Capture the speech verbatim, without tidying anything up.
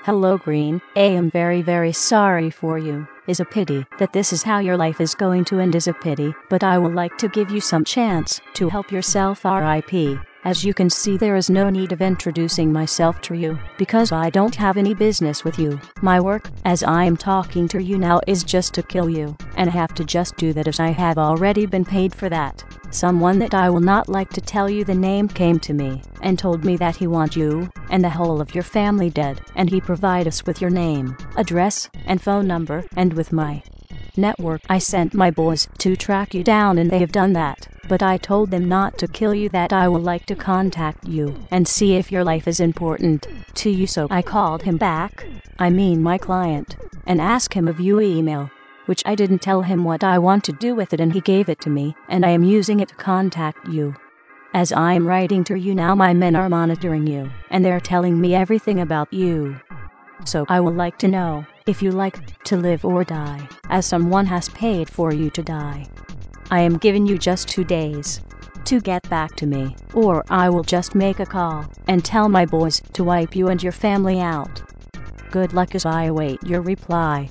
Hello Green, I am very very sorry for you. Is a pity that this is how your life is going to end is a pity, but I would like to give you some chance to help yourself R I P. As you can see, there is no need of introducing myself to you, because I don't have any business with you. My work, as I am talking to you now, is just to kill you, and I have to just do that as I have already been paid for that. Someone that I will not like to tell you the name came to me and told me that he wants you and the whole of your family dead, and he provide us with your name, address, and phone number, and with my network I sent my boys to track you down, and they have done that, but I told them not to kill you, that I would like to contact you and see if your life is important to you. So I called him back, I mean my client, and asked him of you email, which I didn't tell him what I want to do with it, and he gave it to me, and I am using it to contact you. As I am writing to you now, my men are monitoring you, and they're telling me everything about you. So I would like to know if you like to live or die, as someone has paid for you to die. I am giving you just two days to get back to me, or I will just make a call and tell my boys to wipe you and your family out. Good luck as I await your reply.